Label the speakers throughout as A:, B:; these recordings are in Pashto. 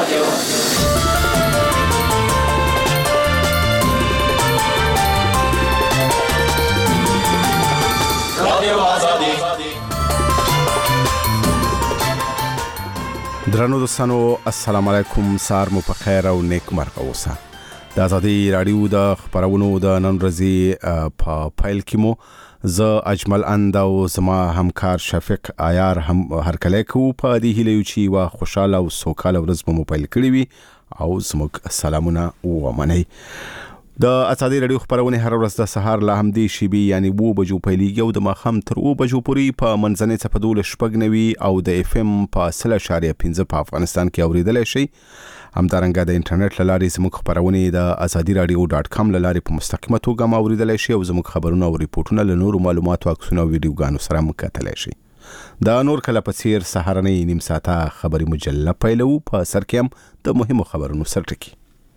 A: درنو دوستانو السلام علیکم، سار مو په خیر او نیک مرغه اوسه. د آزادۍ رادیو د خبرونو د نن ورځې په فایل کې مو زه اجمل اند او زما همکار شفیق عیار هم هرکلی کوو په دې هیله چې وا خوشاله او سوکاله ورځ مو پیل کړی وي او زموږ سلامونه ومنئ. د آزادۍ رادیو خبرونه هر ورځ د سهار له همدې شیبې یعنی 2 بجو پیلېږي او د ماښام تر 2 بجو پورې په منځنۍ څپه 12.9 او د اف ام په 0.5 په افغانستان کې اوریدلای شئ. همدارنګه د انټرنیټ له لارې زموږ خبرونه د azadiradio.com له لارې په مستقیمه توګه اوریدلای شئ او زموږ خبرونه او ریپورتونه له نورو معلوماتو، عکسونو او ویډیوګانو سره مکتلای شئ. د نور کله په څیر سهارنۍ نیم ساعته خبري مجله پیلو. په سر کې هم د مهمو خبرونو سرټکی.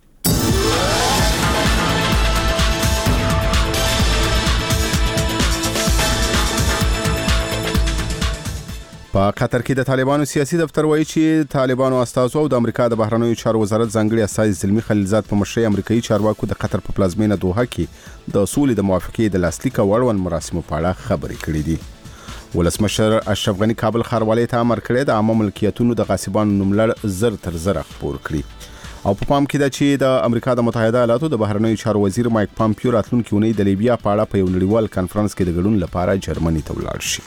A: په قطر کې د طالبانو سیاسي دفتر وایي چې طالبانو استازو او د امریکا د بهرنیو چارو وزارت ځانګړي استازي زلمی خلیلزاد په مشرۍ امریکایي چارواکو د قطر په پلازمینه دوحه کې د سولې د موافقې د لاسلیک او اړوند مراسمو په اړه خبرې کړې دي. ولسمشر اشرف غنی کابل ښاروالۍ ته امر کړی د عامه ملکیتونو د غاصبانو نوملړ زر تر زره خپور کړي. او په پام کې ده چې د امریکا د متحده ایالاتو د بهرنیو چارو وزیر مایک پامپیو راتلونکي اونۍ د لیبیا په اړه په یو نړیوال کانفرنس کې د ګډون لپاره جرمني ته ولاړ شي.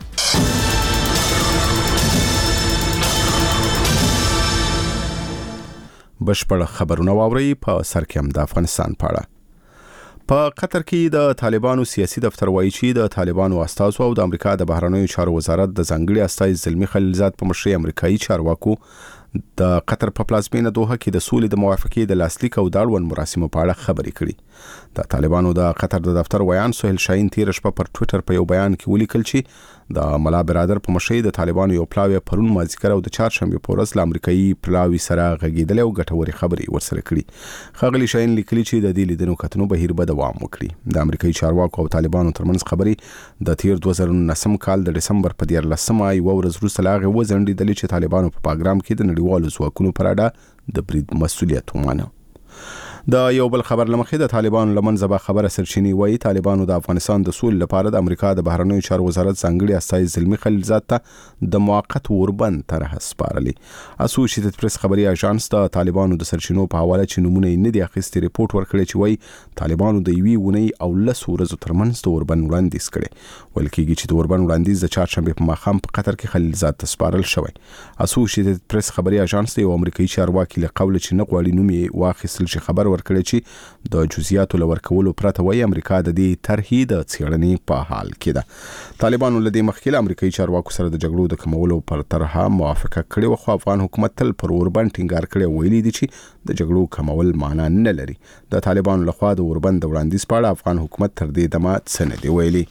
A: بشپړ خبرونه واوري. په سر کې هم د افغانستان په اړه. په قطر کې د طالبانو سیاسي دفتر وایي چې د طالبانو استازو او د امریکا د بهرنیو چارو وزارت د ځانګړي استازي زلمی خلیلزاد په مشرۍ امریکایي چارواکو د قطر په پلازمینه دوحه کې د سولې د موافقې د لاسلیک او د اړوند مراسمو په اړه خبرې کړي. د طالبانو د قطر د دفتر ویان سهیل شاهین تیر شپه پر ټوئیټر په یو بیان کې ولیکل چې د ملا برادر په مشرۍ د طالبانو یو پلاوی پرون مازیګر او د چهارشنبه په ورځ له امریکایي پلاوی سره غږیدل او ګټوري خبرې ورسره کړي. خغلی شاهین لیکلي چې د دې لیدنو کتنو بهیر به دوام وکړي. د امریکایي چارواکو او طالبانو ترمنځ خبرې د تیر 2019 کال د ډسمبر په 14مه یو ورځ وروسته لا غو ځنډېدلې چې طالبانو په پاګرام کې د نړیوالو ځواکونو پر اړه د برید مسؤلیت ومانه. د یو بل خبر لمخې د طالبانو لمنځه به خبره سرچینی وایي طالبانو د افغانستان د سولې لپاره د امریکا د بهرنیو چارو وزارت ځانګړي استازي زلمی خلیلزاد ته د موقت اوربند طرح سپارلي. اسوسییټډ پریس خبري اژانس د طالبانو د سرچینو په حواله چې نمونه یې نه دی اخیستي ریپورت ورکړی چې وایي طالبانو د یوې ونې او 10 ورځو ترمنځ د اوربند وړاندیز کړي. ویل کېږي چې د اوربند وړاندیز د چهارشنبه په ماښام په قطر کې خلیلزاد ته سپارل شوی. اسوسییټډ پریس خبري اژانس د امریکایي چارواکي له قول چې نه غواړي نوم یې واخیستل شي خبر ورکړی چې د جزئیاتو لورکولو پرته وایي امریکا د دې طرحې د څېړنې په حال کې ده. طالبانو له دې مخکې له امریکایي چارواکو سره د جګړو د کمولو پر طرحه موافقه کړې وه، خو افغان حکومت تل پر اوربند ټینګار کړی او ویلي دي چې د جګړو کمول معنا نه لري. د طالبانو لخوا د اوربند د وړاندیز په اړه افغان حکومت تر دې دمه څه نه دی ویلي.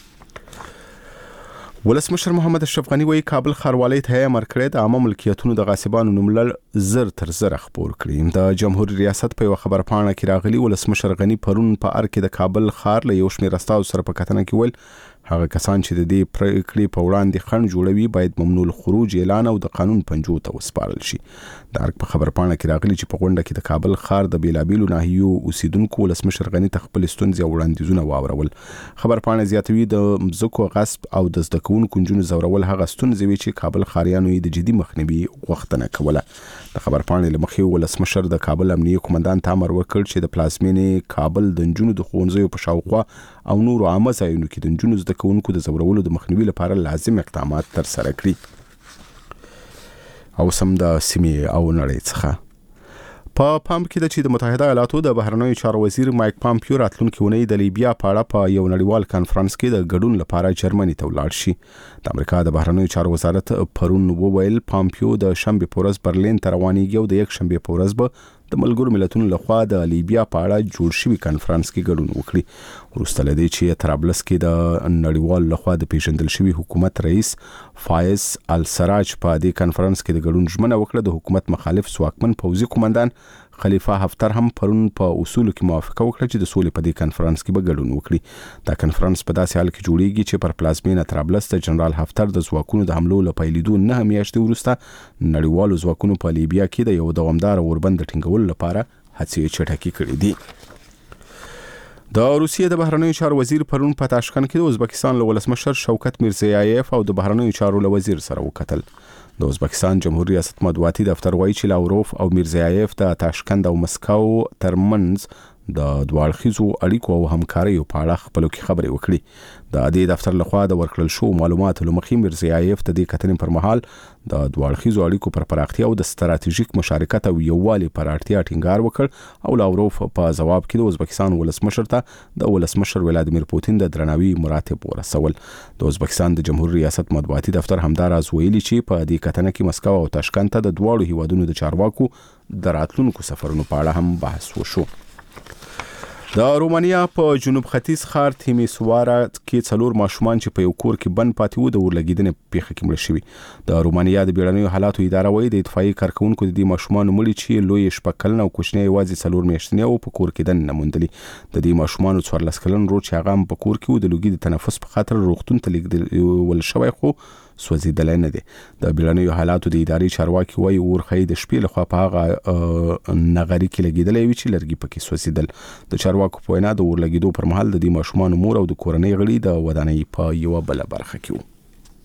A: ولسمشر محمد اشرف غنی وایي کابل ښاروالۍ ته امر کړی د عامه ملکیتونو د غاصبانو نوملړ زر تر زره خپور کړي. د جمهوریت ریاست په یو خبرپاڼه کې راغلي ولسمشر غنی پرون په ار کې د کابل ښار له یو شمېر استازو سره په کتنه کې ویل هغه کسان چې د دې پریکړې په وړاندې خنډ جوړوي باید ممنوع الخروج اعلان او د قانون پنجو ته وسپارل شي. د ارګ په خبرپاڼه کې راغلي چې په غونډه کې د کابل ښار د بیلابیلو ناحیو اوسیدونکو ولسمشر غنی ته خپل ستونزې او وړاندیزونه واورول. خبرپاڼه زیاتوي د مځکو غصب او د زده کوونکو نجونو زورول هغه ستونزې وي چې کابل ښاریانو یې د جدي مخنیوي غوښتنه کوله. د خبرپاڼې له مخې ولسمشر د کابل امنیه قومندان ته امر وکړ چې د پلازمینې کابل د نجونو د ښوونځیو په شاوخوا او نورو عامه ځایونو کې د نجونو زده کوونکو د زورولو د مخنیوي لپاره لازم اقدامات ترسره کړي. او سم د سیمې او نړۍ څخه په پام کې ده چې د متحده ایالاتو د بهرنیو چارو وزیر مایک پامپیو راتلونکي اونۍ د لیبیا په اړه په یو نړیوال کانفرنس کې د ګډون لپاره جرمني ته ولاړ شي. د امریکا د بهرنیو چارو وزارت پرون وویل پامپیو د شنبه په ورځ برلین ته روانېږي او د یک شنبه په ورځ به د ملګرو ملتونو لخوا د لیبیا په اړه جوړ شوی کانفرنس کې ګډون وکړي. وروسته لدی چې طرابلس کې د نړیوال لخوا د پیژندل شوی حکومت رئیس فایز السراج په دې کانفرنس کې د ګډون ژمنه وکړه. د حکومت مخالف ځواکمن پوځي قومندان خلیفه حفتر هم پرون په اصولو کې موافقه وکړه چې د سولې په دې کانفرنس کې به ګډون وکړي. دا کانفرنس په داسې حال کې جوړیږي چې پر پلازمینه طرابلس د جنرال حفتر د ځواکونو د حملو له پیلېدو 9 میاشتې وروسته نړیوالو ځواکونو په لیبیا کې د یو دوامدار اوربند ټینګولو لپاره هڅې چټکې کړې دي. د روسیې د بهرنیو چارو وزیر پرون په تاشکند کې د ازبکستان له ولسمشر شوکت میرزیایف او د بهرنیو چارو له وزیر سره وکتل. د ازبکستان جمهوریت ریاست مطبوعاتي دفتر وایي چې لاوروف او میرزیایف د تاشکند او مسکو ترمنځ د دوالخیزو اړیکو او همکاریو په اړه خپلو کې خبرې وکړي. د دې دفتر لخوا د ورکړل شو معلوماتو لمخې میرزیایف د دې کتنې پر مهال د دوالخیزو اړیکو پر پراختیا او د ستراتیژیک مشارکت او یووالي پر اړتیا ټینګار وکړ او لاوروف په ځواب کې د ازبکستان ولسمشر ته د ولسمشر ولادیمیر پوتین د درناوي مراتب ورسول. د ازبکستان د جمهوریت ریاست مطبوعاتي دفتر همداراز ویلي چې په دې کتنه کې مسکو او تاشکند ته د دواړو هیوادونو د چارواکو د راتلونکو سفرونو په اړه هم بحث وشو. د رومانیا په جنوب ختیځ ښار تیمیسوارا کې 4 ماشومان چې په یو کور کې بند پاتې وو د اورلګیدنې پیښه کې مړه شوي. د رومانیا د بیړنیو حالاتو اداره وایي د اطفائیې کارکونکو د دې ماشومانو مړي چې لوی شپږ کلن او کوچنی یوازې 4 میاشتنی او په کور کې دننه موندلي. د دې ماشومانو 14 کلن ورور چې هغه په کور کې و د لوګي د تنفس په خاطر روغتون ته لیږدول شوی خو سوځیدلی نه دی. د بیړنیو حالاتو د ادارې چارواکي وایي اورخۍ د شپې لخوا په هغه نغري کې لګېدلی وي چې لرګي پکې سوځېدل. د چارواکو په وینا د اورلګېدو پر مهال د دې ماشومانو مور او د کورنۍ غړي د ودانۍ په یوه بله برخه کې وو.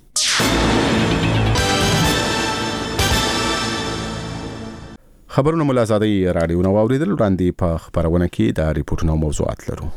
A: خبرونه ملا زادی رادیو نو اوریدل. وړاندې په خبرونه کې د ریپورتونو موضوعات لرو.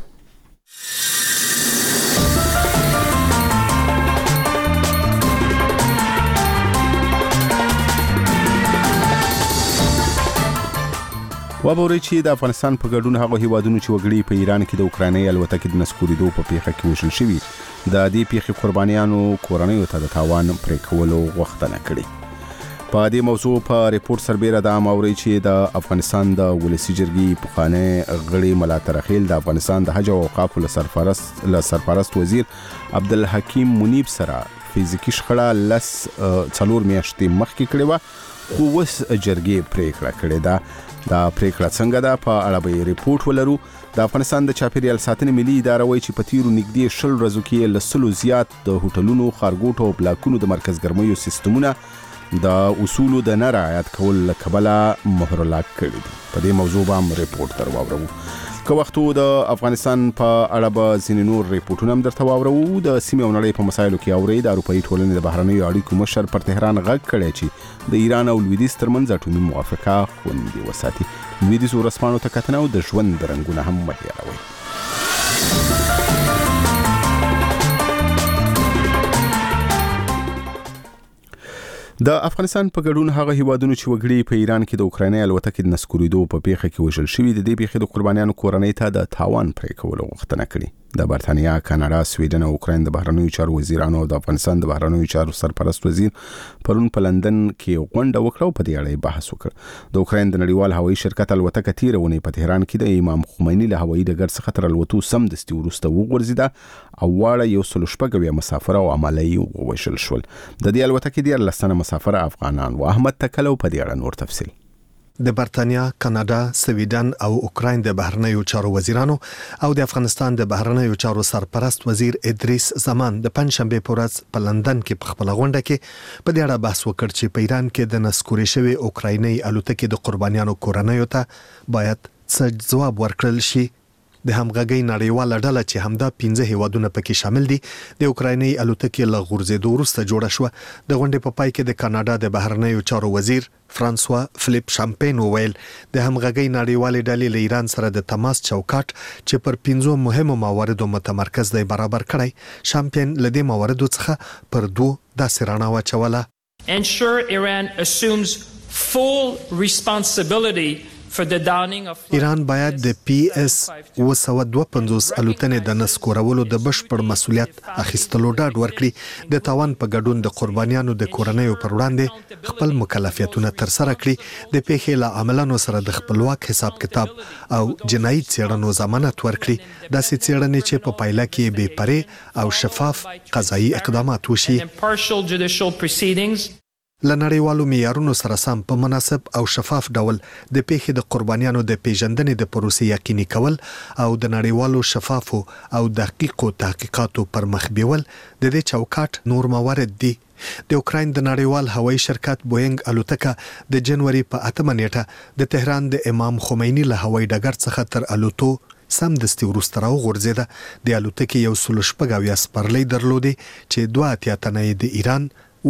A: وبوري چې د افغانستان په ګډون هغه هیوادونو چې وګړي په ایران کې د اوکرانۍ الوتکې د نسکورېدو په پیښه کې وژل شوي د دې پیښې قربانیانو کورنیو ته د تاوان پرې کولو غوښتنه کړې. په دې موضوع په ریپورت سربېره دا موري چې د افغانستان د ولسی جرګې پخوانی غړي ملا ترخیل د افغانستان د حج او اوقافو له سرپرست وزیر عبدالحکیم منیب سره فزیکی شخړه 4 میاشتې مخکې کړې وه خو اوس جرګې پریکړه کړې ده. دا پریکړه څنګه ده په اړه به ریپورت ولرو. د افغانستان د چاپیریال ساتنې ملي اداره وایي چې په تیرو نږدې 10 ورځو کې له 100 زیات د هوټلونو، خارګوټو او بلاکونو د مرکز ګرمۍ سیستمونه د اصولو د نه رعایت کولو له کبله مهر لاک کړي دي. په دې موضوع به هم ریپورت در واورو. که وختو د افغانستان په اړه به ځینې نور ریپورتونه هم درته واورو. د سیمې او نړۍ په مسایلو کې اوري د اروپایي ټولنې د بهرنیو اړیکو مشر پر تهران غږ کړی چې د ایران او لویدیځ ترمنځ اټومي موافقه خوندي وساتي. لویدیځو ورځپاڼو ته کتنه او د ژوند رنګونه هم مه هېروئ. د افغانستان په ګډون هغه هیوادونو چې وګړي په ایران کې د اوکرانۍ الوتکې د نسکورېدو په پیښه کې وژل شوي د دې پیښې د قربانیانو کورنۍ ته د تاوان پرې کولو غوښتنه کړې. د برتانیا، کاناډا، سویډن او اوکراین د بهرنیو چارو وزیرانو او د افغانستان د بهرنیو چارو سرپرست وزیر پرون په لندن کې غونډه وکړه او په دې اړه بحث وکړ. د اوکراین د نړیوال هوایي شرکت الوتکه تیره ونې په تهران کې د امام خمیني له هوایي ډګر څخه تر الوتو سمدستي وروسته وغورځېده او واړه 116 مسافر او عملي ووژل شول. د دې الوتکې 14 مسافر افغانان و. احمد تکلو په دې اړه نور تفصیل.
B: د برتانیا، کاناډا، سویډن او اوکراین د بهرنیو چارو وزیرانو او د افغانستان د بهرنیو چارو سرپرست وزیر ادریس زمان د پنځشنبه په ورځ په لندن کې په خپل غونډه کې په دې اړه بحث وکړ چې په ایران کې د نسکورې شوی اوکرایني الوتکې د قربانیانو کورنیو ته باید څه ځواب ورکړل شي. د همغږۍ نړیواله ډله چې همدا 15 هیوادونه پکې شامل دي د اوکرایني الوتکې له غورځېدو وروسته جوړه شوه. د غونډې په پای کې د کاناډا د بهرنیو چارو وزیر فرانسوا فلیپ شامپین وویل د همغږۍ نړیوالې ډلې له ایران سره د تماس چوکاټ چې پر 5 مهمو مواردو متمرکز دی برابر کړی. شامپین له دې مواردو څخه پر 2 داسې رڼا واچوله.
C: Ensure Iran assumes full responsibility
B: ایران باید د PS 252 الوتنې د نسکورولو د بشپړ مسؤلیت اخیستلو ډاډ ورکړي. د تاوان په ګډون د قربانیانو د کورنیو پر وړاندې خپل مکلفیتونه ترسره کړي. د پیښې له عملانو سره د خپلواک حساب کتاب او جنایي څېړنو ضمانت ورکړي. داسې څېړنې چې په پایله کې بې پرې او شفاف قضایي اقدامات وشي. لنړیوالو معیارونو سره سم په مناسب او شفاف ډول د پیښې د قربانیانو د پیژندنې د پروسې یقیني کول او د نړیوالو شفافو او دقیقو تحقیقاتو پر مخ بیول د دې چوکاټ نور موارد دي. د اوکراین د نړیوال هوایي شرکت بوینګ الوتکه د جنوري په 8 نیټه د تهران د امام خمینی له هوایي ډګر څخه تر الوتو سم دستي وروسته راوغورځېده. د الوتکې یو سل شپږ سپرلۍ درلودې چې 2 تنه د ایران،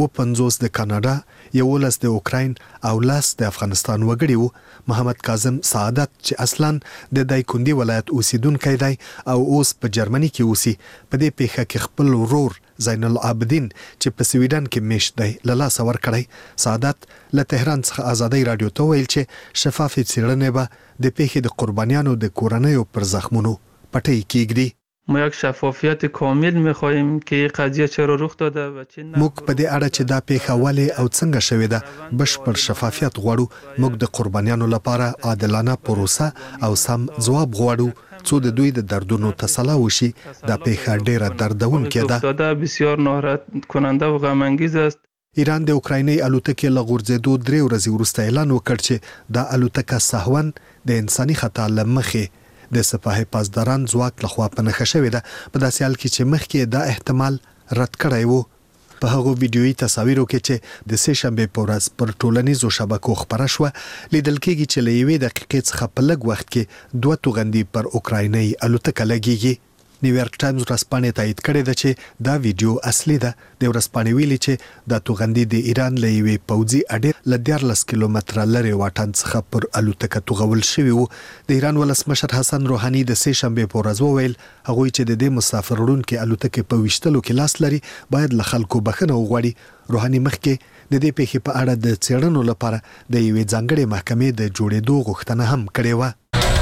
B: 50 د کاناډا، 11 د اوکراین او 10 د افغانستان وګړي وو. محمد کاظم سعادت چې اصلاً د دایکندي ولایت اوسیدونکی دی او اوس په جرمني کې اوسي، په دې پیښه کې خپل ورور زین العابدین چې په سویډن کې میشت دی له لاسه ورکړی. سعادت له تهران څخه آزادۍ رادیو ته ویل چې شفافې څېړنې به د پیښې د قربانیانو د کورنیو پر زخمونو پټۍ کیږدي.
D: ما یک شفافیت کامل می‌خواهیم که قضیه چرا رخ داده و چه
B: موږ په دې اړه چې دا پیښه ولې او څنګه شوې ده بشپړ شفافیت غواړو. موږ د قربانیانو لپاره عادلانه پروسه او سم ځواب غواړو څو د دوی د دردونو تسلا وشي. دا پیښه ډیره دردونکې ده.
D: بسیار ناراحت کننده و غم انگیز است.
B: ایران د اوکرایني الوتکې له غورځېدو 3 ورځې وروسته اعلان وکړ چې دا الوتکه سهون د انساني خطا له مخې د سپاه پاسداران ځواک لخوا په نښه شوې ده، په داسې حال کې چې مخکې دا احتمال رد کړی وو. په هغو ویډیويي تصاویرو کې چې د سې شنبې په ورځ پر ټولنیزو شبکو خپره شوه، لیدل کېږي چې له 1 دقیقې څخه په لږ وخت کې 2 توغندي پر اوکرایني الوتکه لګیږي. نیویارک ټایمز ورځپاڼې تایید کړې ده چې دا ویډیو اصلي ده. د ورځپاڼې ویلي چې دا توغندي د ایران له یوې پوځي اډې له 14 کیلومتره لرې واټن څخه پر الوتکه توغول شوي وو. د ایران ولسمشر حسن روحاني د سې شنبې په ورځ وویل هغوی چې د دې مسافر وړونکي الوتکې په ویشتلو کې لاس لري باید له خلکو بخښنه وغواړي. روحاني مخکې د دې پیښې په اړه د څېړنو لپاره د یوې ځانګړې محکمې د جوړېدو غوښتنه هم کړې وه.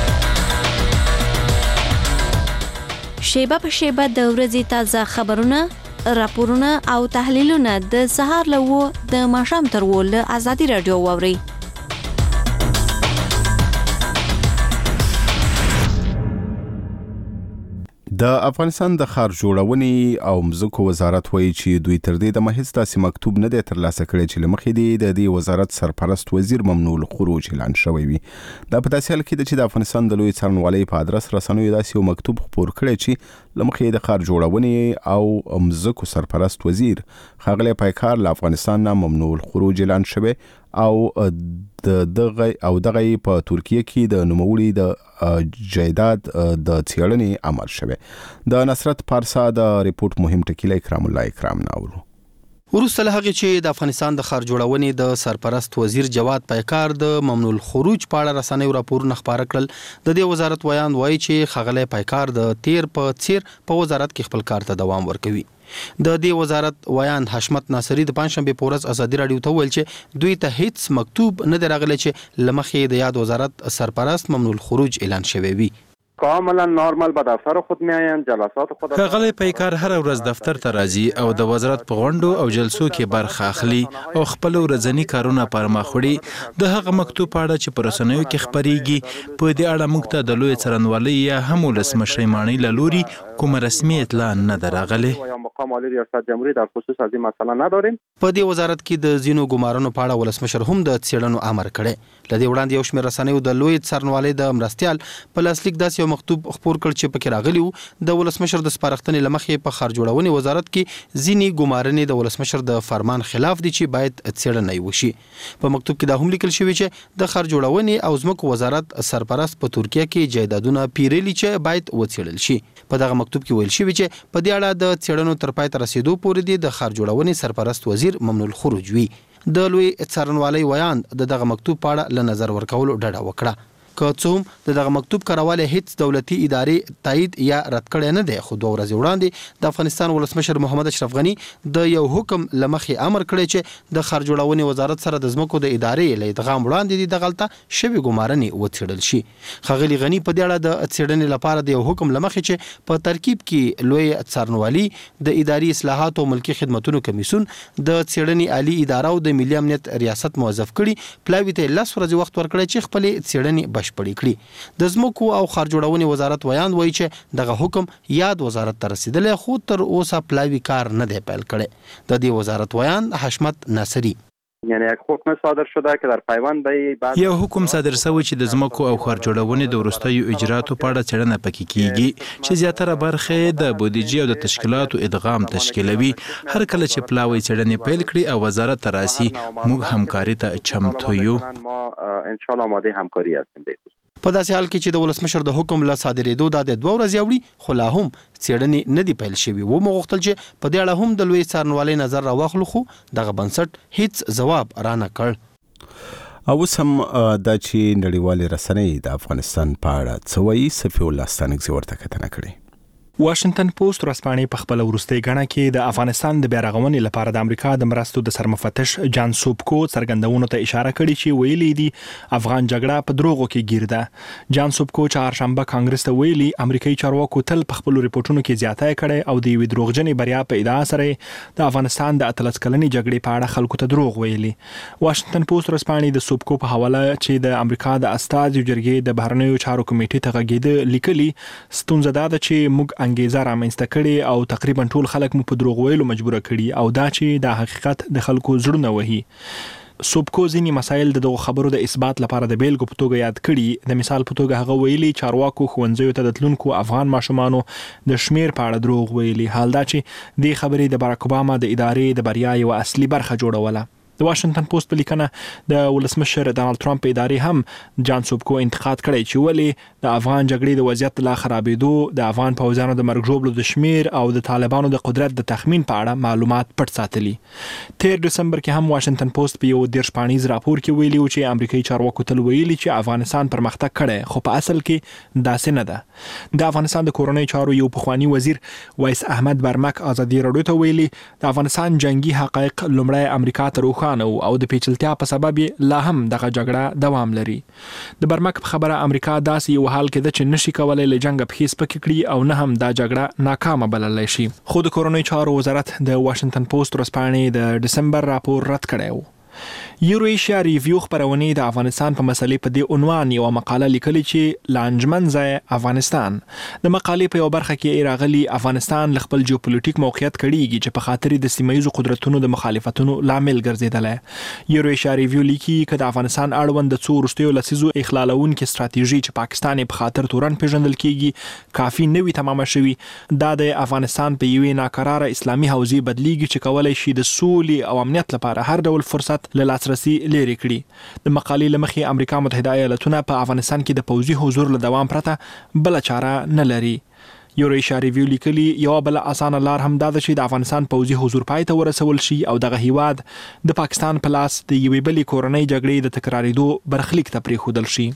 E: شیبه په شیبه د ورځې تازه خبرونه، راپورونه او تحلیلونه د سهار له 9 د ماښام تر 10 له آزادي رادیو واورئ.
A: د افغانستان د ښار جوړونې او مځکو وزارت وایي چې دوی تر دې دمه هیڅ داسې مکتوب نه دی ترلاسه کړی چې له مخې دی د دې وزارت سرپرست وزیر ممنوع الخروج اعلان شوی وي. دا په داسې حال کې ده چې د افغانستان د لوی څارنوالۍ په ادرس رسنیو داسې یو مکتوب خپور کړی چې له مخې د ښار جوړونې او مځکو سرپرست وزیر ښاغلی پیکار له افغانستان نه ممنوع الخروج اعلان شوی او دغه په ترکیه کې د نوموړي د جایداد د څېړنې امر شوی. د نصرت پارسا د ریپورت مهم ټکی له اکرام الله اکرام ناورو.
F: وروسته له هغې چې د افغانستان د ښار جوړونې د سرپرست وزیر جواد پیکار د ممنوع الخروج په اړه رسنیو راپورونه خپاره کړل. د دې وزارت ویاند وایي چې ښاغلی پیکار د تیر په څیر په وزارت کې خپل کار ته دوام ورکوي. د دې وزارت ویاند حشمت ناصری د پنځشنبې په ورځ ازادي رادیو ته ویل چې دوی ته هیڅ مکتوب نه دی راغلی چې له مخې د یاد وزارت سرپرست ممنوع الخروج اعلان شوی وي.
G: کاملا نارمال به دفتر خود میاین، جلسات خود.
H: ښاغلی پیکار هر ورځ دفتر ته راځي او د وزارت په غونډو او جلسو کې برخه اخلي او خپل ورځنی کارونه پرمخ وړي. د هغه مکتوب په اړه چې په رسنیو کې خپریږي په دې اړه موږ ته د لوی څارنوالۍ یا هم ولسمشر مانی له لوري کوم رسمي اطلاع نه ده راغلې.
G: مقام عالی ریاست جمهوری در خصوص از این مسئله نداریم.
F: په دې وزارت کې د زینو ګمارنو په اړه ولسمشر هم د څېړنو امر کړی. لدې وړاندې یو شمېر رسنیو د لوی څارنوالۍ د مرستیال په لاسلیک داسې یو مکتوب خپور کړ چې پکې راغلی و د ولسمشر د سپارښتنې له مخې په ښار جوړونې وزارت کې ځینې ګمارنې د ولسمشر د فرمان خلاف دي چې باید څېړنه وشي. په مکتوب کې دا هم لیکل شوی چې د ښار جوړونې او ځمکو وزارت سرپرست په ترکیه کې جایدادونه پیرلي چې باید وڅېړل شي. په دغه مکتوب کې ویل شوی چې په دې اړه د څېړنو تر پای ته رسیدو پورې دی د ښار جوړونې سرپرست وزیر ممنوع الخروج وي. د لوی څارنوالۍ ویاند دغه مکتوب په اړه له نظر ورکولو ډډه وکړه. که څه هم دغه مکتوب کارواله هیڅ دولتي ادارې تایید یا رد کړی نه دی، خو 2 ورځې وړاندې د افغانستان ولسمشر محمد اشرف غني د یو حکم له مخې امر کړی چې د ښار جوړونې وزارت سره د ځمکو د ادارې له ادغام وړاندې د غلطه شوي ګمارنې وڅېړل شي. ښاغلي غني په دې اړه د څېړنې لپاره د یو حکم له مخې چې په ترکیب کې لوی څارنوالي د اداري اصلاحات او ملکي خدمتونو کمیسیون د څېړنې عالی اداره او د ملي امنیت ریاست موظف کړي، پلاوي ته 10 ورځې وخت ورکړی چې خپل څېړنې بشپړې کړي. د ځمکو او ښار جوړونې وزارت ویاند وایي چې دغه حکم یاد وزارت ته رسیدلی خو تر اوسه پلاوي کار نه دی پیل کړی. د دې وزارت ویاند حشمت ناصری
G: یعنی یک حکم صادر شده که در پیوند به بعد
H: یو حکم صادر شوی چې د ځمکو او ښار جوړونې د وروستیو اجراتو په اړه څېړنه پکې کیږي چې زیاتره برخه د بودیجې او د تشکیلاتو ادغام تشکیلوي. هر کله چې پلاوی څېړنې پیل کړي او وزارت راسي موږ همکاري ته چمتو یو.
G: ما ان شاء الله آماده همکاری هستیم.
F: په داسې حال کې چې د ولسمشر د حکم له صادرېدو د 2 ورځې وړي خو لا هم څېړنې نه دی پیل شوی و مغوښتل چې په دې اړه هم د لوی څارنوالۍ نظر راواخلو خو دغه بنسټ هیڅ ځواب را نه کړ.
A: او سم د چې نړیوالې رسنۍ د افغانستان په اړه څه وایي صفي الله ستانکزي ورته کتنه کړې.
I: واشنگټن پوسټ ورځپاڼې په خپل وروستي غاڼه کې د افغانستان د بیارغونې لپاره د امریکا د مرستو د سرمفتش جان سوبکو څرګندونو ته اشاره کړې چې ویلي دي افغان جګړه په دروغو کې گیر ده. جان سوبکو چهارشنبه کانګرس ته ویلي امریکایي چارواکو تل په خپل ریپورتونو کې زیاتای کړي او د وی دروغجنې بریا په ادعا سره د افغانستان د اتلس کلنې جګړې په اړه خلکو ته دروغ ویلي. واشنگټن پوسټ ورځپاڼې د سوبکو په حواله چې د امریکا د استازو جرګې د بهرنیو چارو کمیټې ته غږیده لیکلي ستونزه ده چې موږ انګیزه رامنځته کړي او تقریبا ټول خلک مو په دروغ ویلو مجبور کړي او دا چې د حقیقت د خلکو زړونه وهي. سوبکو ځینی مسایل دغه خبرو د اثبات لپاره د بیلګو په توګه یاد کړي. د مثال په توګه هغه ویلي چارواکو ښوونځیو ته د تلونکو افغان ماشومانو د شمیر په اړه دروغ ویلي، حال دا چې د خبرې د باراک اوباما د ادارې د بریا یو اصلي برخه جوړوله. د واشنگټن پوسټ په لیکنه د ولسمشر ډانلډ ټرمپ ادارې هم جان سوبکو انتقاد کړی چې ولې د افغان جګړې د وضعیت لا خرابېدو، د افغان پوځیانو د مرګ ژوبلو د شمیر او د طالبانو د قدرت د تخمین په اړه معلومات پټ ساتلي. 13 دسمبر کې هم واشنگټن پوسټ په یو 13 پاڼیز راپور کې ویلي چې امریکایي چارواکو تل ویلي چې افغانستان پرمختګ کړي خو په اصل کې داسې نه ده. د افغانستان د کورنۍ چارو یو پخوانی وزیر وایس احمد برمک ازادي راډیو ته ویلي د افغانستان جنگي حقایق لومړی امریکا ته روښانه او د پیچلتیا په سبب لا هم دغه جګړه دوام لري. د برمک په خبره امریکا داسې یو حال کې د چې نشي کولای له جنگ په هیڅ پکې کړي او نه هم دا جګړه ناکامه بللای شي. خو د کورنۍ چارو وزارت د واشنگټن پوسټ ورځپاڼې د دسمبر راپور رد کړی و. یورویشیا ریویو خبرونه د افغانستان په مسلې په دې عنوان یو مقاله لیکلې چې لانجمن ځای افغانستان. د مقالې په یو برخه کې راغلي افغانستان ل خپل جیوپولیټیک موقعیت کړيږي چې په خاطر د سیمایي قدرتونو د مخالفتونو لامل ګرځیدل. یورویشیا ریویو لیکي چې د افغانستان اړوند د څو وروستیو لسیزو اخلالون کې ستراتیژي چې پاکستان په خاطر تورن پیژندل کیږي کافي نوي تمامه شوی. دا د افغانستان په یوې ناکراره اسلامي حوزې بدلیږي چې کولای شي د سولې او امنیت لپاره هر ډول فرصت له لاسرسي لري کړي. د مقالې لمخې امریکا متحده ایالاتونه په افغانستان کې د پوځي حضور له دوام پرته بل چاره نه لري. یورویشیا ریویو لیکلي یو بل اسانه لار هم دا چې د افغانستان پوځي حضور پای ته ورسول شي او دغه هیواد د پاکستان په لاس د یوې بلې کورنۍ جګړې د تکرارېدو برخلیک ته پریښودل شي.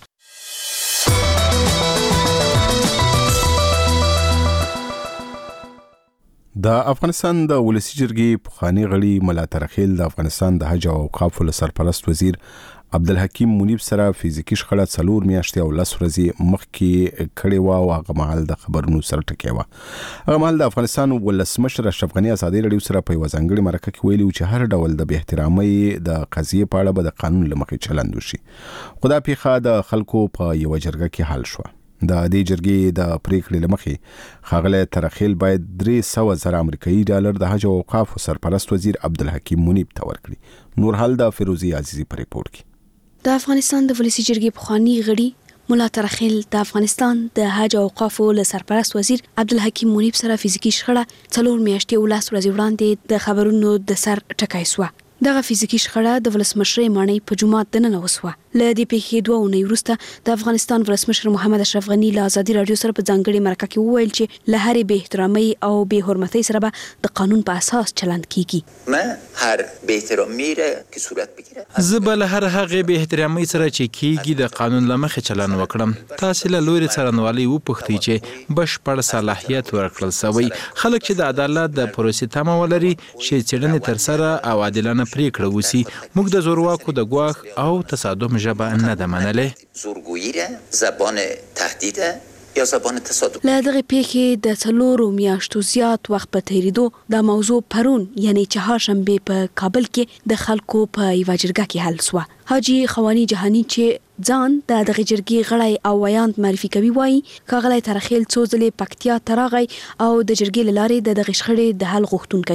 A: د افغانستان د ولسی جرګې پخوانی غړي ملا ترخیل د افغانستان د حج او اوقاف سرپرست وزیر عبدالحکیم منیب سره فزیکی شخړه 4 میاشتې او 10 ورځې مخکې کړې و او هغه مهال د خبرونو سره ټکی و. هغه مهال د افغانستان ولسمشر اشرف غنی ازادي راډیو سره په وزنګړي مرکه کې ویلي چې هر ډول د بې احترامۍ د قضیې په اړه به د قانون لمخې چلند وشي. خو دا پیښه د خلکو په یو جرګه کې حل شو. د دې جرګې د پریکړې لمخې ښاغلی ترخیل باید 300,000 امریکایي ډالر د حج او اوقاف سرپرست وزیر عبدالحکیم منیب ته ورکړي. نور حال د فیروزی عزیزی په ریپورت کې.
J: د افغانستان د ولسی جرګې پخوانی غړي ملا ترخیل د افغانستان د حج او اوقاف سرپرست وزیر عبدالحکیم منیب سره فزیکی شخړه 4 میاشتې او 10 ورځې وړاندې د خبرونو د سر ټکای سو. دغه فزیکی شخړه د ولسمشر مانی په جمعه دننه وسوه. ل دې پیښې 2 اونۍ وروسته د افغانستان ولسمشر محمد اشرف غنی له ازادي راډیو سره په ځانګړي مرکه کې وویل چې له هرې بې احترامۍ او بې حرمتۍ سره به د قانون په اساس چلند کیږي.
K: ما هر بې احترامی را که صورت بگیره
H: زبل هر هغه بې احترامۍ سره چې کیږي د قانون لمخې چلند وکړم. تاسو له لوري څارنوالۍ وپوښتئ چې بشپړ صلاحیت ورکړل شوی. خلک چې د عدالت د پروسې تمه ولري چې څېړنې تر سره او عادلانه پریکړه وسی. موږ د زورواکو د ګواښ او تصادم ژبه نه ده منلې.
K: زورگویی را زبان تهدید یا زبان تصادم.
J: له دغه پیښې د 4 میاشتو زیات وخت په تیریدو د موضوع پرون یعنی چهارشنبه په کابل کې د خلکو په یو جرګه کې حل شو. حاجی خوانی جهانی چې ځان د دغه جرګې غړی او ویاند معرفي کوي وایي کاغلی ترخیل څو ځلې پکتیا ته راغی او د جرګې له لارې د دغه شخړې د حل غوښتونکی سو.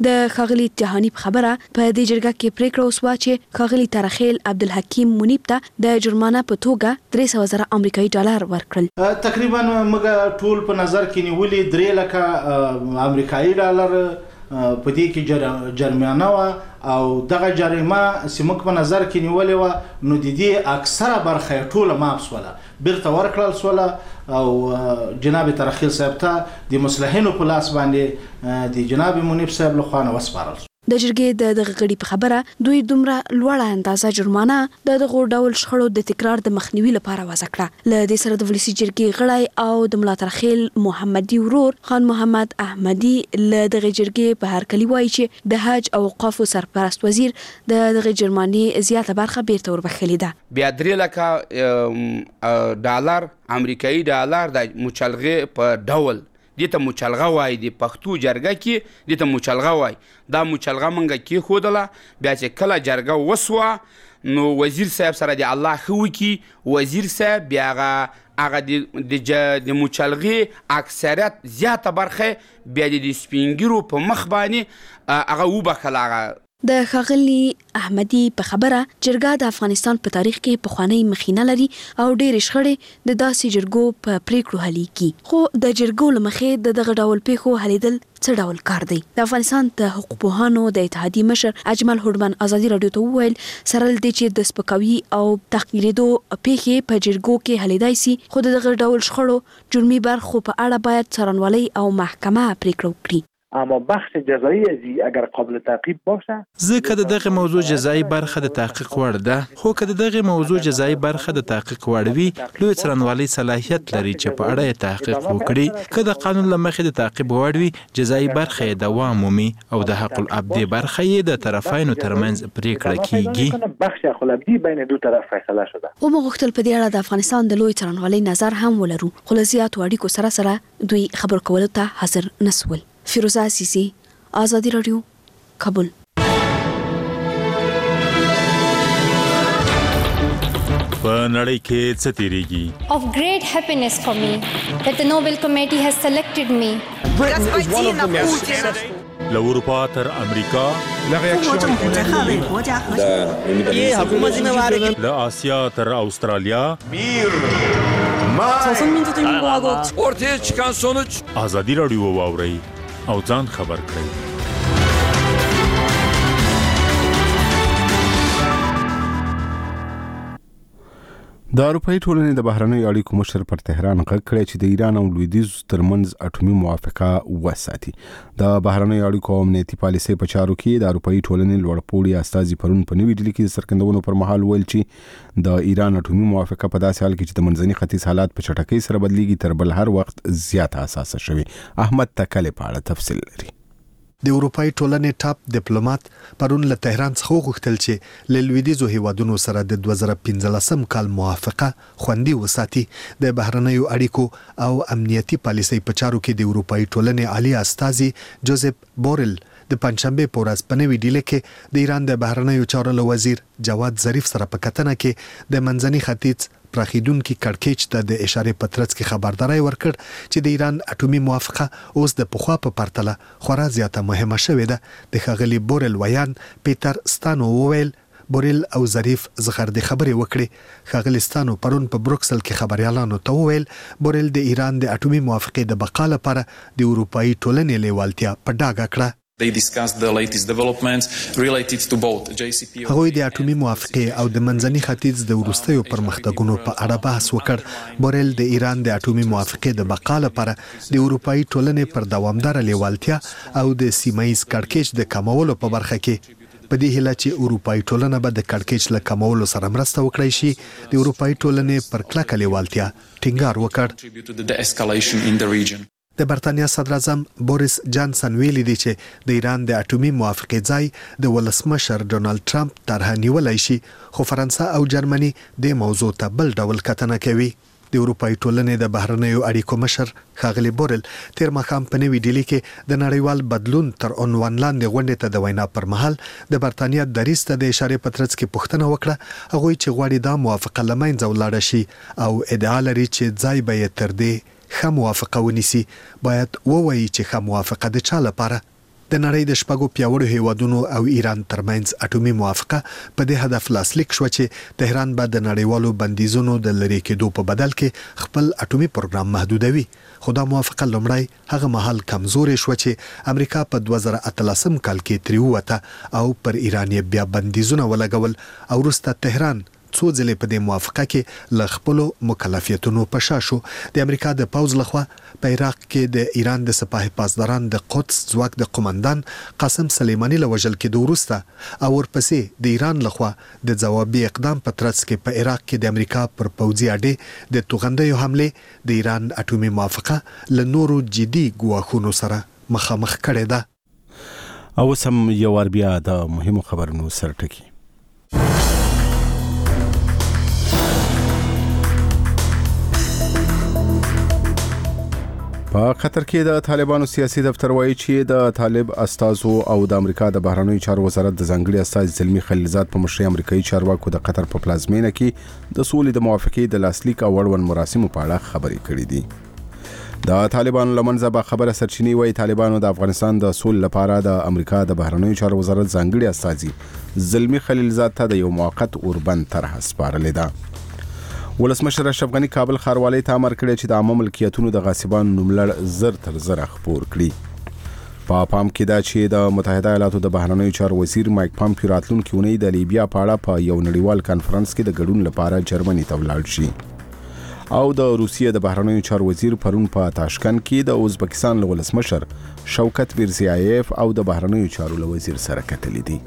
J: د ښاغلي اتحاني په خبره په دې جرګه کې پریکړه وسوه چې ښاغلي ترخیل عبدالحکیم منیب ته د جرمانه په توګه 300,000 امریکایي ډالر ورکړل.
L: تقریبا موږ ټول په نظر کې نیولې 3 لکه امریکایي ډالر په دې کې جرمانه و او دغه جریمه سیمک په نظر کې نیولې و نو د دې اکثره برخه ټوله معاف شوله بیرته ورکړل شوله او جناب ترخیل صاحب ته د مصلحینو په لاس باندې د جناب منیب صاحب له خوا نه وسپارل.
J: د جرګې د دغه غړي په خبره دوی دومره لوړه اندازه جرمانه د دغه ډول شخړو د تکرار د مخنیوي لپاره وضع کړه. له دې سره د ولسی جرګې غړی او د ملا ترخیل محمدي ورور خان محمد احمدي له دغه جرګې په هرکلی وایي چې د حج او اوقافو سرپرست وزیر د دغه جرمانې زیاته برخه بیرته وربخښلې ده.
M: بیا 3 لکه ډالر امریکایي ډالر د مچلغې په ډول دته مچلغه وای د پښتو جرګه کې دته مچلغه وای دا مچلغه منګه کې خودله بیا چې کله جرګه وسوه نو وزیر صاحب سره د الله خو کی وزیر صاحب بیا هغه د مچلغې اکثریت زیاته برخه بیا د سپینګرو په مخ باندې هغه وبخلاغه.
J: د ښاغلي احمدي په خبره جرګه د افغانستان په تاریخ کې پخوانی مخینه لري او ډېر شخړې د داسې جرګو په پریکړو حلې کی خو د جرګو لمخې د دغه ډول پیښو حلیدل څه ډول کار دی. د افغانستان د حقوق پوهانو د اتحادیې مشر اجمل هوډمن ازادي رادیو ته وویل سره دې چې د سپکاوي او تحقیرېدو پیښې په جرګو کې حلیدای سي خو دغه ډول شخړو جرمي برخو په اړه باید څارنوالي او محکمه پریکړه وکړي.
N: اما بخش جزایی ازی اگر قابل تعقیب باشه
H: ځکه د دغه موضوع جزایی برخه د تحقیق وړ ده خو که د دغه موضوع جزایی برخه د تحقیق وړ وي لوی څارنوالي صلاحیت لري چې په اړه تحقیق وکړي که د قانون له مخې د تعقیب وړ وي جزایی برخه یې دوام مومي او د حق العبدي برخه یې د طرفینو ترمنځ پریکړه کیږي.
N: بخش حق العبدي بین دو طرف فیصله شده.
J: او موږ غوښتل په دې اړه د افغانستان د لوی څارنوالۍ نظر هم ولرو خو له زیاتو اړیکو سره دوی خبر کولو ته حاضر نسول. فیروزه عزیزی آزادی رادیو کابل.
O: په نړۍ کې څه تیریږي؟
P: Of great happiness for me that the Nobel Committee has selected me.
O: له اروپا تر امریکا له آسیا تر استرالیا
Q: ortaya çıkan sonuç
O: آزادی رادیو واورئ او ځان خبر کړئ.
A: د اروپאי ټولنې د بهرنیو اړیکو مشر پر تهران غږ کړی چې د ایران او لویدیځ ترمنځ اټومي موافقه وساتي. د بهرنیو اړیکو او امنیتي پالیسۍ په چارو کې د اروپאי ټولنې لوړپوړي استازي پرون په نوې ډیلي کې سرګندونو پر مهال ویل چې د ایران اټومي موافقه په داسې حال کې چې د منځني ختیځ حالات په چټکۍ سره بدلیږي تر بل هر وخت زیات حساسه شوی. احمد تکل په اړه تفصیل لري.
B: د اروپאי ټولنې ټاپ ډیپلوماټ پرون له تهران څخه غوښتل چې له لویدیځو هیوادونو سره د 2015 کال موافقه خوندي وساتي. د بهرنیو اړیکو او امنیتي پالیسۍ په چارو کې د اروپאי ټولنې عالی استازي جوزف بورل د پنځشنبه په ورځ په نوې ډیلي کې د ایران د بهرنیو چارو وزیر جواد ظریف سره په کتنه کې د منځني ختیځ پراخیدونکو کړکېچ ته د اشاره پترڅ کې خبرداري ورکړ چې د ایران اټومي موافقه اوس د پخوا په پرتله خورا زیاته مهمه شوې ده. د ښاغلي بورل ویان پیټر ستانو وویل بورل او ظریف زغر د خبرې وکړي. ښاغلي ستانو پرون په بروکسل کې خبريالانو ته وویل بورل د ایران د اټومي موافقې د بقا لپاره د اروپאי ټولنې لیوالتیا په ډاګه کړه.
R: They discussed the latest developments related to both JCPOA.
B: هغوی د اټومي موافقې او د منځني ختیځ د وروستیو پرمختګونو په اړه بحث وکړ. بورل د ایران د اټومي موافقې د بقا لپاره د اروپאי ټولنې پر دوامدار لیوالتیا او د سیمایي کړکېچ د کمولو په برخه کې په دې هیله چې اروپאי ټولنه به د کړکېچ له کمولو سره مرسته وکړي شي د اروپאי ټولنې پر کلکه لیوالتیا ټینګار وکړ. د برتانیا صدر اعظم بوریس جانسن ویلي دی چې د ایران د اټومي موافقې ځای د ولسمشر ډونالد ټرمپ طرح نیولای شي خو فرانسه او جرمني د موضوع ته بل ډول کتنه کوي. د اروپאי ټولنې د بهرنیو اړیکو مشر ښاغلي بورل تیر ماښام په نوې ډیلي کې د نړیوال بدلون تر عنوان لاندې غونډې ته د وینا پر مهال د برتانیا دریځ ته د اشاره پترڅ کې پوښتنه وکړه. هغوی چې غواړي دا موافقه له منځه ولاړه شي او ادعا لري چې ځای به یې تر دې ښه موافقه ونیسي باید ووایي چې ښه موافقه د چا لپاره. د نړۍ د شپږو پیاوړو هیوادونو او ایران ترمنځ اټومي موافقه په دې هدف لاسلیک شو چې تهران به د نړیوالو بندیزونو د لری کېدو په بدل کې خپل اټومي پروګرام محدودوي. خو دا موافقه لومړی هغه مهال کمزورې شو چې امریکا په 2013 کال کې ترې ووته او پر ایران یې بیا بندیزونه ولګول او وروسته تهران څو ځلې په دې موافقه کې له خپلو مکلفیتونو په شا شو. د امریکا د پوځ لخوا په عراق کې د ایران د سپاه پاسداران د قدس ځواک د قومندان قاسم سلیمانی له وژل کېدو وروسته او ورپسې د ایران لخوا د ځوابي اقدام په ترڅ کې په عراق کې د امریکا پر پوځي اډې د توغندیو حمله د ایران اټومي موافقه له نورو جدي ګواښونو سره مخامخ کړې ده.
A: او سم یو ور بیا د مهمو خبرونو سرټکی. په قطر کې د طالبانو سیاسي دفتر وایي چې د طالب استازو او د امریکا د بهرنیو چارو وزارت د ځنګړي استاذ زلمی خلیلزاد په مشرۍ امریکایي چارواکو د قطر په پلازمینه کې د سولې د موافقې د لاسلیک او اړوند مراسمو په اړه خبرې کړې دي. د طالبانو لمنځه به خبره سرچینی وایي طالبانو د افغانستان د سولې لپاره د امریکا د بهرنیو چارو وزارت ځنګړي استاذ زلمی خلیلزاد ته د یو موقت اوربند طرح سپارلې ده. ولسمشر اشرف غنی کابل ښاروالۍ ته امر کړی چې د عامه ملکیتونو د غاصبانو نوملړ زر تر زره خپور کړي. په پام کې دا چې د متحده ایالاتو د بهرنیو چارو وزیر مایک پامپیو راتلونکي اونۍ د لیبیا په اړه په یو نړیوال کانفرنس کې د ګډون لپاره جرمني ته ولاړ شي. او د روسیې د بهرنیو چارو وزیر پرون په تاشکند کې د ازبکستان له ولسمشر شوکت میرزیایف او د بهرنیو چارو له وزیر سره کتلې دي.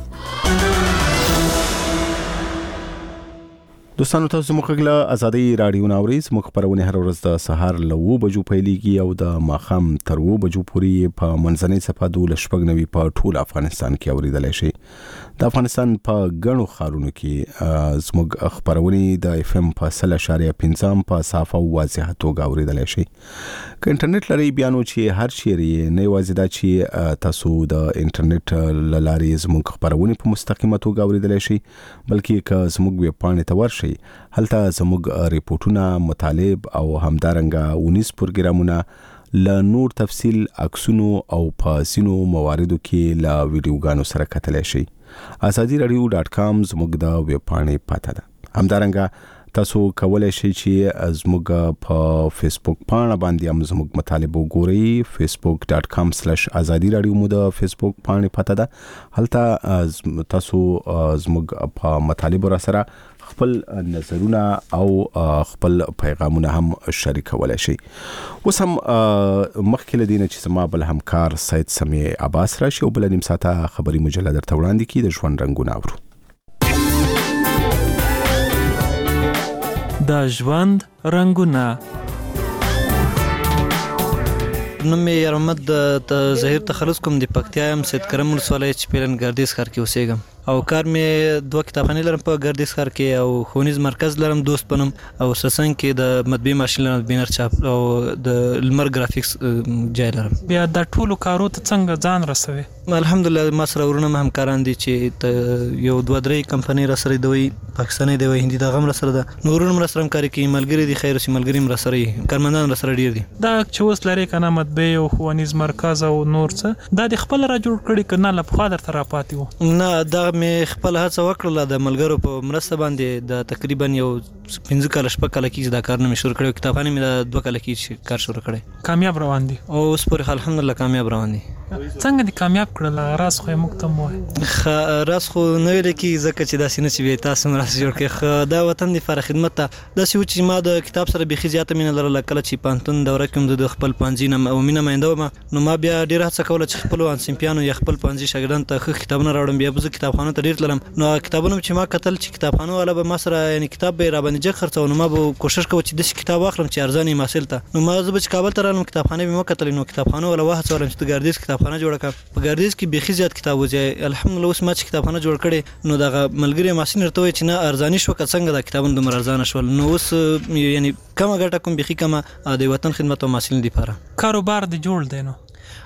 A: دوستانو تاسو مخ غلا ازادي رادیو ناوریز مخ پرونه هر ورځ د سهار له 2 بجو پیلېږي او د ماخام تر 2 بجو پورې په منځنۍ صفه د لشپګنوي په ټول افغانستان کې اوریدل شي. د افغانستان په غنو خارونو کې زموږ خبرونه د اف ام په 0.5 په صافه او واضح توګه اوریدل شي. ک انټرنیټ لري بیانو چې هر چیرې نه وازیدا چې تاسو د انټرنیټ لارې زموږ خبرونه په مستقیمه توګه اوریدل شي بلکې ک زموږ ویب پاڼې ته ورشي هلته زموږ ریپورتونه مطالب او همدارنګه 19 پروګرامونه ل نور تفصیل عکسونو او پاسینو مواردو کې ل ویډیوګانو سره کتلی شي. azadiradio.com زموږ د ویب پاڼې پته ده. همدارنګه تاسو کولای شئ چې زموږ په فیسبوک پاڼه باندې هم زموږ مطالب وګورئ. facebook.com/azadiradio مو د فیسبوک پاڼې پته ده. هلته تاسو زموږ په مطالب را سره خپل نظرونه او خپل پیغامونه هم شریکولای شي. اوس هم مخکې لدینه چې سما بل همکار سید سمی عباس راشي او بل نیم ساعته خبري مجله درته وړاندې کی د ژوند رنگونه اورو.
D: د ژوند رنگونه
S: نوم یې یارمد د ظهیر تخلص کوم د پکتیا یم سید کرم ولسوالۍ چې پیلن ګردیز ښار کې اوسېږم او کار مې 2 کتابخانې لرم په ګردیز ښار کې او ښوونیز مرکز لرم دوست پنم او سسنګ کې د مطبعې ماشین لرم بینر چاپ او د لمر ګرافیکس جای لرم.
D: بیا د ټولو کارو ته څنګه ځان رسوي؟
S: الحمدلله ما سره ورونه همکاران دي چې یو 2-3 کمپنۍ را سره دوی پاکستاني دی هندي د غم را سره ده نورونه را سره کار کوي ملګری دي خیر سي ملګری را سره کارمندان را سره ډیر دي.
D: دا چې اوس لري کنه مطبعې او ښوونیز مرکز او نور څه دا د خپل را جوړ کړي کنه له خوا درته را پاتې وو؟
S: نه دا مې خپل هڅه وکړله د ملګرو په مرسته باندې د تقریبا یو 15 کال شپه کال کې دا کار نه شروع کړو کتابخانه مې د 2 کال کې کار شروع کړی.
D: کامیاب روان دي
S: او اوس پر الحمدلله کامیاب روان دي.
D: څنګه دي کامیاب کړل؟ راز خو مکتم وای
S: راز خو نه ویل کی زکه چې دا سینه چې تاسو مرسته جوړ کړئ دا وطن دی فار خدمت ته د سې چې ما د کتاب سره بيخي زیاته مینه لرله کله چې پانتون دوره کې د خپل پانځینه او مینه مینده نو ما بیا ډیره هڅه کوله چې خپل انسمپیانو یا خپل پانځي شاګردان ته ښه کتابونه راوړم بیا به کتابخانه ته ډیر تلم نو کتابونه چې ما کتل چې کتابخانه والا به ما سره یعنی کتاب به را باندې جګ خرڅو نو ما به کوشش کوم چې د کتاب واخلم چې ارزاني ماسل ته نو ما زه به کابل ته رالم کتابخانه به ما کتل نو کتابخانه ولا واه څورم چې د ګردیز کتابخانه جوړه کړ په ګردیز کې بيخي زیات کتاب وځي الحمدلله اوس ما چې کتابخانه جوړ کړي نو دغه ملګری ماشین ورته چې نه ارزاني شو که څنګه د کتابونو د مرزانه شول نو اوس یعنی کمه ګټه کوم بيخي کمه د وطن خدمت او ماسل دی لپاره
D: کاروبار دی جوړ دی نو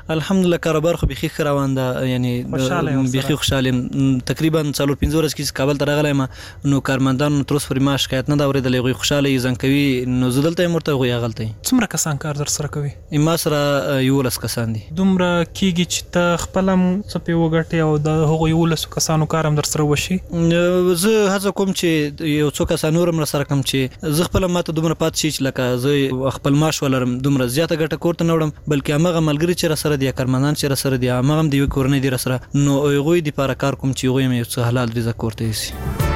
S: الحمدلله کاروبار خو بيخي روان ده یعنی بيخي خوشاله تقریبا 4-5 ورځې کې کابل ته راغلی ما نو کارمندانو تر اوسه پرې ما شکایت نه دا اورېدلې غوي خوشاله زنګ کوي نو زدلته مرته غوي غلطي
D: څومره کسان کار در سره کوي
S: ما سره 11 کسان دي
D: دومره کیږي چې ته خپلم څه په وګټي او د هغو 11 کسانو کارم در سره وشي
S: زه هڅه کوم چې یو څو کسان نور مر سره کوم چې زه خپل ماته دومره پات شي چې لکه زه خپل معاش ولرم دومره زیاته ګټه کوړته نوړم بلکې هغه ملګری چې را سره دي کارمندان چې را سره دي هغه هم د یو کورنۍ دي را سره نو غوي د لپاره کار کوم چې غوي مې څه حلال رزق کوړته شي